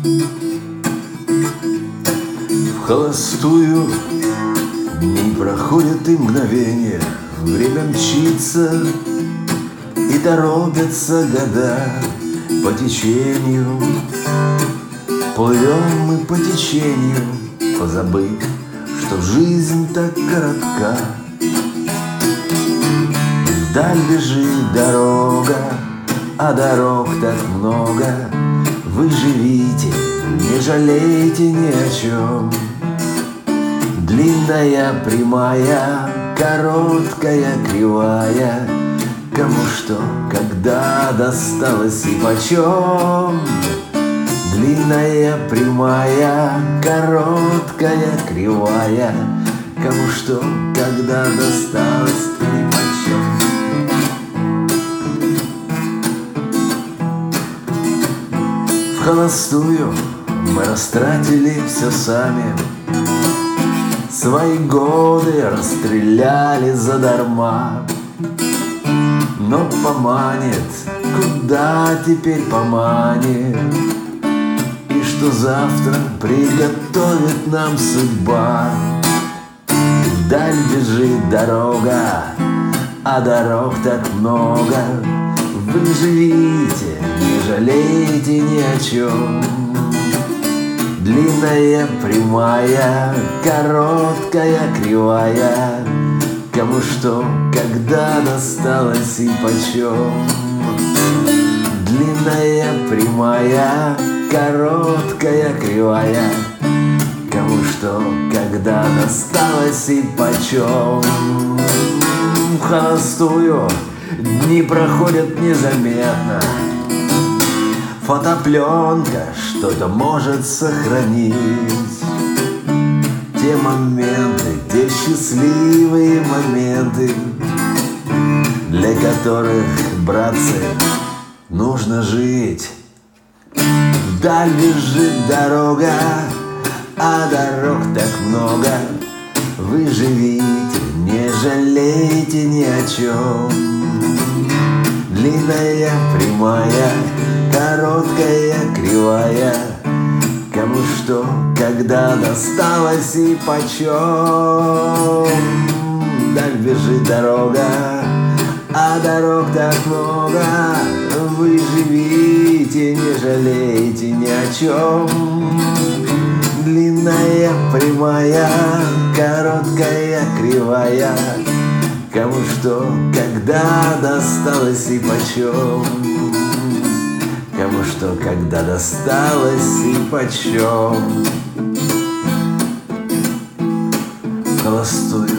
В холостую дни проходят и мгновения, время мчится и торопятся года по течению. Плывем мы по течению, позабыв, что жизнь так коротка. Вдаль бежит дорога, а дорог так много. Вы живите, не жалейте ни о чем. Длинная, прямая, короткая, кривая, кому что, когда досталось и почем. Длинная, прямая, короткая, кривая, кому что, когда досталось и почем. В холостую мы растратили все сами, свои годы расстреляли задарма. Но поманит, куда теперь поманит, и что завтра приготовит нам судьба. Вдаль бежит дорога, а дорог так много. Вы живите, не жалейте ни о чем. Длинная, прямая, короткая, кривая, кому что, когда досталось и почем. Длинная, прямая, короткая, кривая, кому что, когда досталось и почем. В холостую дни проходят незаметно. Фотопленка что-то может сохранить. Те моменты, те счастливые моменты, для которых, братцы, нужно жить. Вдаль бежит дорога, а дорог так много. Вы живите, не жалейте ни о чем. Длинная, прямая, короткая, кривая, кому что, когда досталось и почем. Даль бежит дорога, а дорог так много. Вы живите, не жалейте ни о чем. Длинная, прямая, короткая, кривая, кому что, когда досталось и почем. Кому что, когда досталось и почем. Холостую